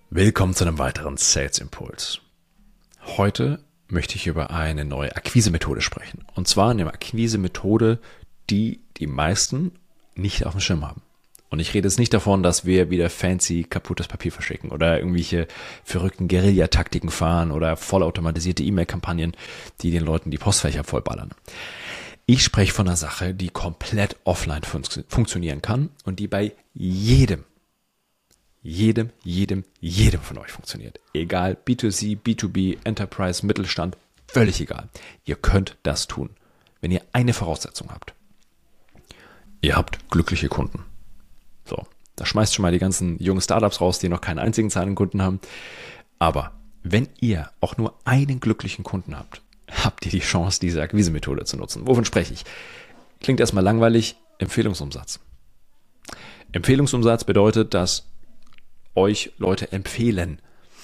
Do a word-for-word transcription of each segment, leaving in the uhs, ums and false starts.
Willkommen zu einem weiteren Sales Impuls. Heute möchte ich über eine neue Akquise-Methode sprechen. Und zwar eine Akquise-Methode, die die meisten nicht auf dem Schirm haben. Und ich rede jetzt nicht davon, dass wir wieder fancy kaputtes Papier verschicken oder irgendwelche verrückten Guerilla-Taktiken fahren oder vollautomatisierte E-Mail-Kampagnen, die den Leuten die Postfächer vollballern. Ich spreche von einer Sache, die komplett offline fun- funktionieren kann und die bei jedem Jedem, jedem, jedem von euch funktioniert. Egal, B zwei C, B zwei B, Enterprise, Mittelstand, völlig egal. Ihr könnt das tun, wenn ihr eine Voraussetzung habt. Ihr habt glückliche Kunden. So, da schmeißt schon mal die ganzen jungen Startups raus, die noch keinen einzigen zahlenden Kunden haben. Aber wenn ihr auch nur einen glücklichen Kunden habt, habt ihr die Chance, diese Akquise-Methode zu nutzen. Wovon spreche ich? Klingt erstmal langweilig, Empfehlungsumsatz. Empfehlungsumsatz bedeutet, dass euch Leute empfehlen.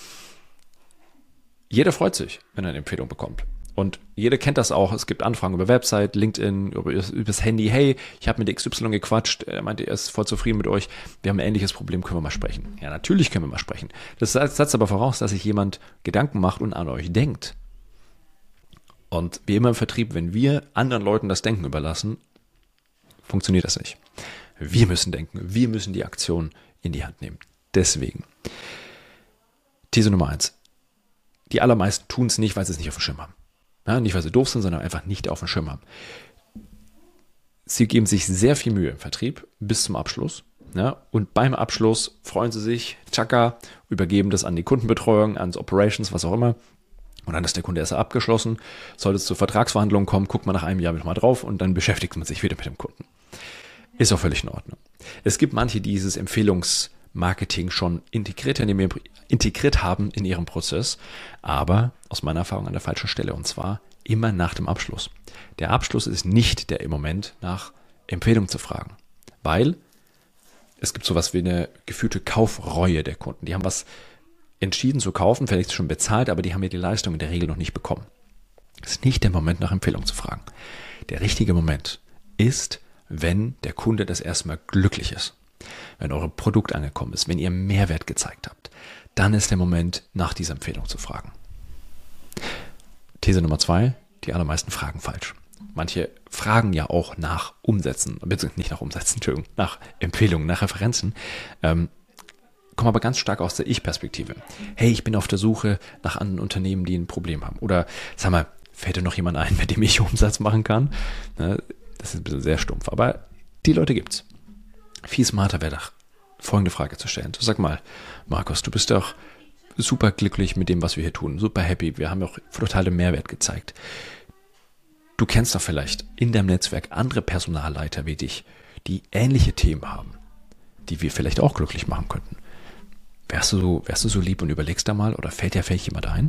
Jeder freut sich, wenn er eine Empfehlung bekommt. Und jeder kennt das auch. Es gibt Anfragen über Website, LinkedIn, über, über das Handy. Hey, ich habe mit X Y gequatscht. Er meinte, er ist voll zufrieden mit euch. Wir haben ein ähnliches Problem, können wir mal sprechen. Ja, natürlich können wir mal sprechen. Das setzt aber voraus, dass sich jemand Gedanken macht und an euch denkt. Und wie immer im Vertrieb, wenn wir anderen Leuten das Denken überlassen, funktioniert das nicht. Wir müssen denken. Wir müssen die Aktion in die Hand nehmen. Deswegen, These Nummer eins. Die allermeisten tun es nicht, weil sie es nicht auf dem Schirm haben. Ja, nicht, weil sie doof sind, sondern einfach nicht auf dem Schirm haben. Sie geben sich sehr viel Mühe im Vertrieb bis zum Abschluss. Ja, und beim Abschluss freuen sie sich, tschakka, übergeben das an die Kundenbetreuung, ans Operations, was auch immer. Und dann ist der Kunde erst abgeschlossen. Sollte es zu Vertragsverhandlungen kommen, guckt man nach einem Jahr nochmal drauf und dann beschäftigt man sich wieder mit dem Kunden. Ist auch völlig in Ordnung. Es gibt manche, die dieses Empfehlungs- Marketing schon integriert, integriert haben in ihrem Prozess, aber aus meiner Erfahrung an der falschen Stelle, und zwar immer nach dem Abschluss. Der Abschluss ist nicht der im Moment nach Empfehlung zu fragen, weil es gibt sowas wie eine gefühlte Kaufreue der Kunden. Die haben was entschieden zu kaufen, vielleicht schon bezahlt, aber die haben ja die Leistung in der Regel noch nicht bekommen. Es ist nicht der Moment nach Empfehlung zu fragen. Der richtige Moment ist, wenn der Kunde das erstmal glücklich ist. Wenn euer Produkt angekommen ist, wenn ihr Mehrwert gezeigt habt, dann ist der Moment, nach dieser Empfehlung zu fragen. These Nummer zwei, die allermeisten fragen falsch. Manche fragen ja auch nach Umsätzen, beziehungsweise nicht nach Umsätzen, Entschuldigung, nach Empfehlungen, nach Referenzen, ähm, kommen aber ganz stark aus der Ich-Perspektive. Hey, ich bin auf der Suche nach anderen Unternehmen, die ein Problem haben. Oder, sag mal, fällt dir noch jemand ein, mit dem ich Umsatz machen kann? Das ist ein bisschen sehr stumpf, aber die Leute gibt's. Viel smarter wäre doch, folgende Frage zu stellen. So, sag mal, Markus, du bist doch super glücklich mit dem, was wir hier tun, super happy, wir haben auch totalen Mehrwert gezeigt. Du kennst doch vielleicht in deinem Netzwerk andere Personalleiter wie dich, die ähnliche Themen haben, die wir vielleicht auch glücklich machen könnten. Wärst du so, wärst du so lieb und überlegst da mal, oder fällt dir vielleicht jemand ein?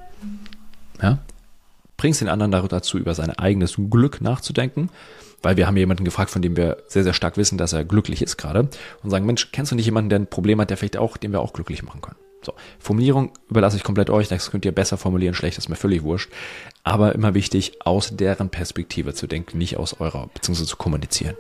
Ja? Bringst den anderen dazu, über sein eigenes Glück nachzudenken, weil wir haben jemanden gefragt, von dem wir sehr, sehr stark wissen, dass er glücklich ist gerade und sagen, Mensch, kennst du nicht jemanden, der ein Problem hat, der vielleicht auch, den wir auch glücklich machen können? So, Formulierung überlasse ich komplett euch, das könnt ihr besser formulieren, schlecht ist mir völlig wurscht, aber immer wichtig, aus deren Perspektive zu denken, nicht aus eurer, beziehungsweise zu kommunizieren.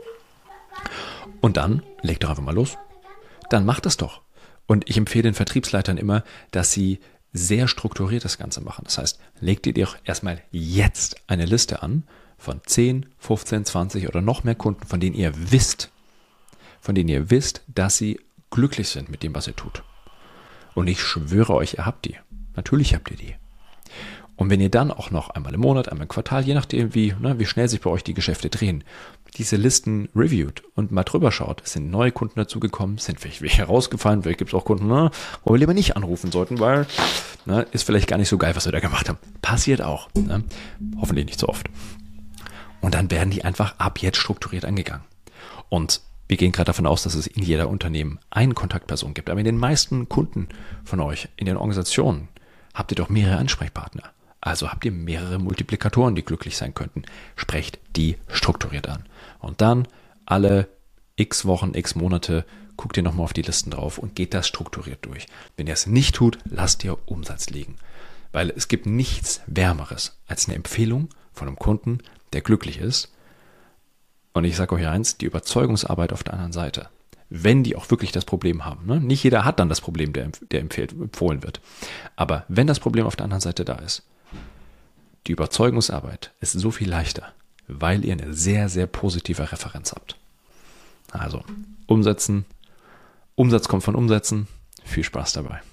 Und dann, legt doch einfach mal los, dann macht es doch. Und ich empfehle den Vertriebsleitern immer, dass sie sehr strukturiert das Ganze machen. Das heißt, legt ihr doch erstmal jetzt eine Liste an, von zehn, fünfzehn, zwanzig oder noch mehr Kunden, von denen ihr wisst, von denen ihr wisst, dass sie glücklich sind mit dem, was ihr tut. Und ich schwöre euch, ihr habt die. Natürlich habt ihr die. Und wenn ihr dann auch noch einmal im Monat, einmal im Quartal, je nachdem wie, ne, wie schnell sich bei euch die Geschäfte drehen, diese Listen reviewt und mal drüber schaut, es sind neue Kunden dazugekommen, sind vielleicht welche rausgefallen, vielleicht gibt es auch Kunden, ne, wo wir lieber nicht anrufen sollten, weil ne, ist vielleicht gar nicht so geil, was wir da gemacht haben. Passiert auch. Ne? Hoffentlich nicht so oft. Und dann werden die einfach ab jetzt strukturiert angegangen. Und wir gehen gerade davon aus, dass es in jeder Unternehmen eine Kontaktperson gibt. Aber in den meisten Kunden von euch, in den Organisationen, habt ihr doch mehrere Ansprechpartner. Also habt ihr mehrere Multiplikatoren, die glücklich sein könnten. Sprecht die strukturiert an. Und dann alle x Wochen, x Monate guckt ihr nochmal auf die Listen drauf und geht das strukturiert durch. Wenn ihr es nicht tut, lasst ihr Umsatz liegen. Weil es gibt nichts Wärmeres als eine Empfehlung von einem Kunden, der glücklich ist. Und ich sage euch eins, die Überzeugungsarbeit auf der anderen Seite. wenn die auch wirklich das Problem haben. Ne? Nicht jeder hat dann das Problem, der, der empfiehlt, empfohlen wird. Aber wenn das Problem auf der anderen Seite da ist, die Überzeugungsarbeit ist so viel leichter, weil ihr eine sehr, sehr positive Referenz habt. Also umsetzen, Umsatz kommt von Umsetzen, viel Spaß dabei.